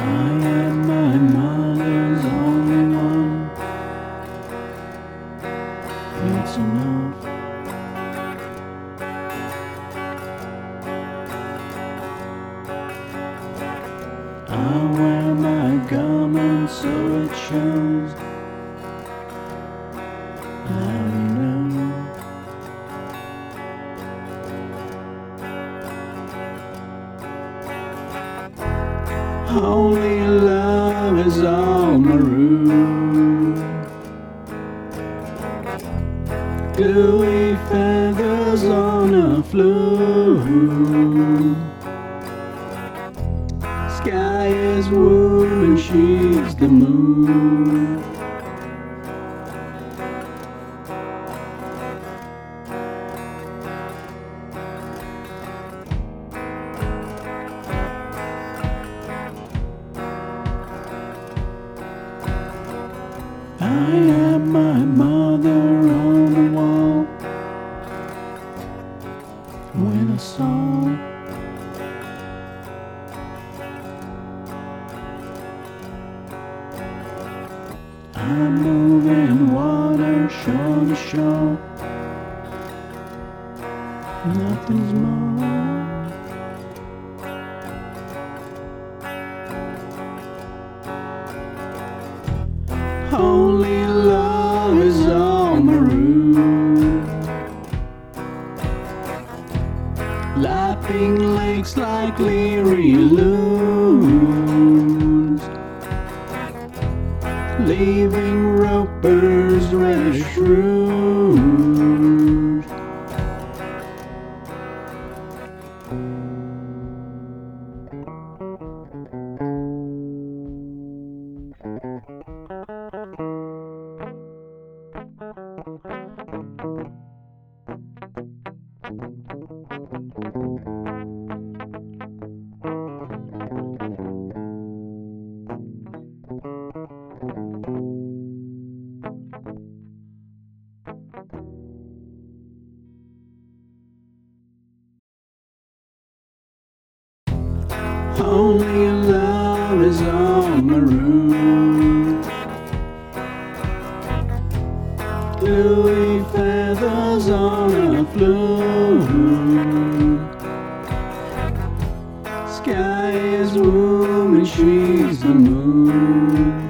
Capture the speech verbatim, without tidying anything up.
I am my mother's only one. It's enough. I wear my garment so it shows. Now you know. Holy love is all maroon, gluey feathers on a flume. Sky is warm and she's the moon. I am my mother on the wall with a song. I'm moving water shore to shore. Nothing's more. Holy love is all maroon, lapping lakes like leery loons, leaving ropers reddish rouge. Holy love is all maroon, gluey feathers on a flume. Sky is warm and she's the moon.